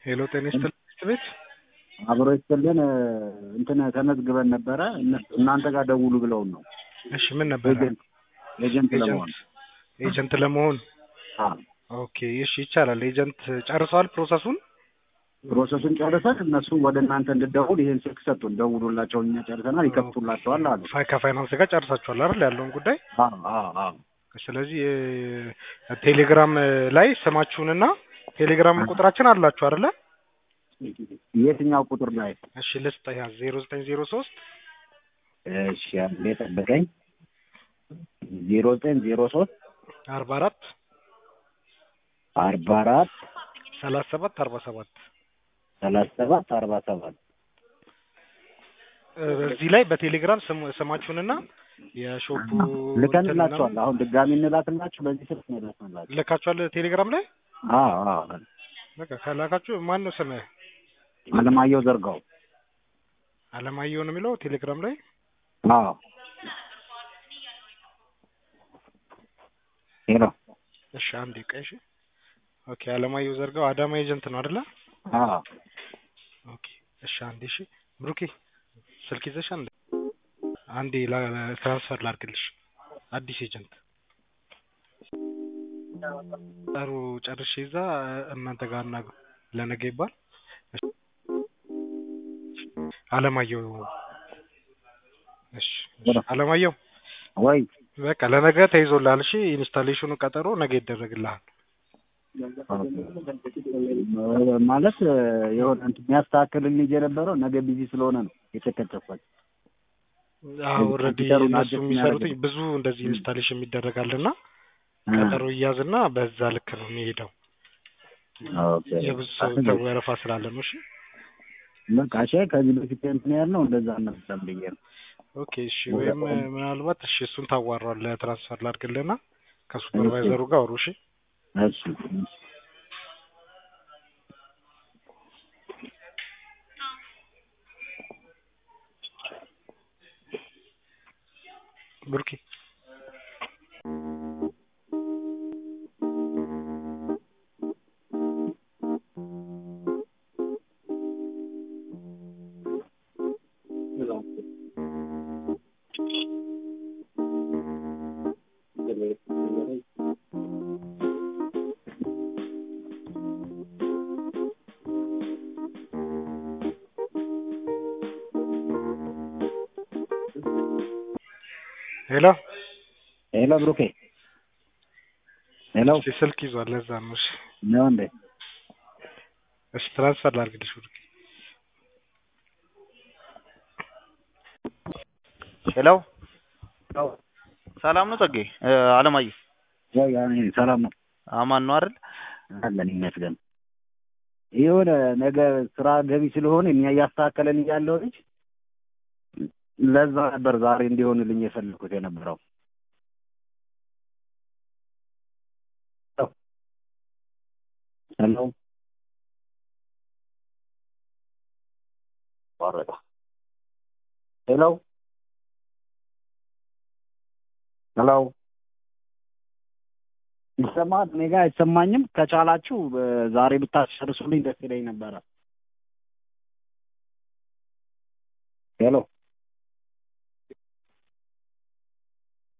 ሄሎ ጤና ይስጥልኝ። አብሮ ይስጥልን። እንትን ተመዝግበን ነበረ እናንተ ጋር ደውሉ ብለውን ነው። እሺ ምን ነበር? ኤጀንት ለመሆን ኦኬ እሺ ይቻላል። ኤጀንት ጨርሰዋል ፕሮሰሱን ጨርሰን እነሱ ወደ እናንተ እንድትደውል ይሄን ስልክ ሰጡን። ደውሉላቸው እኛ ጨርሰናል ይከፍቱላቸዋል አሉ። ከፋይናንስ ጋር ጨርሳችኋል አይደል ያለውን ጉዳይ? አዎ። ስለዚህ ቴሌግራም ላይ ስማችሁንና ቴሌግራም ቁጥራችን አላችሁ አይደል? የትኛው ቁጥር ላይ? እሺ ልስጥ ያ 0903 እሺ አንዴ ጠብቀኝ። 0903 44 37 47 እዚህ ላይ በቴሌግራም ስማችሁንና የሾፑ ልከንላችኋል። አሁን ድጋሚ እንላክላችሁ በዚህ ስልክ ነው ልከንላችሁ። ልካችኋል ቴሌግራም ላይ? አዎ። በቃ ካላካችሁ ማን ነው ስምህ? አለማየሁ ዘርጋው። አለማየሁ ነው የሚለው ቴሌግራም ላይ? አዎ። ሄሎ እሺ አንዴ ቀሽ ኦኬ። አለማየሁ ዘርጋው አዳማ ኤጀንት ነው አይደለ? አዎ። ኦኬ እሺ አንዴ እሺ ብሩኬ ስልክ ይዘሻል አንዴ ትራንስፈር ላድርግልሽ። አዲስ ኤጀንት ታሩ ጨርሼ እዛ እናንተ ጋር እና ለነገ ይባል። አለማየሁ እሺ አለማየሁ ወይ በቃ ለነገ ተይዞልሃል። እሺ ኢንስታሌሽኑ ቀጠሮ ነገ ይደረግልሃል። ማለት የሆነ የሚያስተካክልልኝ የነበረው ነገ ቢዚ ስለሆነ ነው የተከተፈው። ኦልሬዲ እነሱ የሚሰሩት ብዙ እንደዚህ ኢንስታሌሽን ይደረጋልና ቀጠሮ ይያዝና በዛ ልክ ነው የሚሄደው። ኦኬ የብዙ ሰው ወረፋ ስላለ ነው። እሺ በቃ ከዚህ በፊት እንትን ያልነው እንደዛ ነበር ብዬ ነው። ኦኬ እሺ ወይም ምናልባት እሺ እሱን ታዋራለህ ትራንስፈር ላድርግልህና ከሱፐርቫይዘሩ ጋር አውሩ። እሺ ብሩኬ ሄሎ ብሩኬ ሄሎ ስልክ ይዟል ለዛ ነው። እሺ ነው እንዴ? እሺ ትራንስፈር ላድርግልሽ ብሩኬ። ሄሎ ሰላም ነው ጸጌ? አለማየሁ ያኔ ሰላም ነው። አማን ነው አይደል? አለን ይመስገን። የሆነ ነገ ስራ ገቢ ስለሆነ ያስተካከለን ያለው ልጅ ለዛ ነበር ዛሬ እንዲሆንልኝ የፈለኩት የነበረው። ሄሎ ወረዳ ሄሎ ይሰማል? እኔ ጋር አይሰማኝም። ከቻላችሁ ዛሬ ብታስጨርሱልኝ ደስ ይለኝ ነበረ። ሄሎ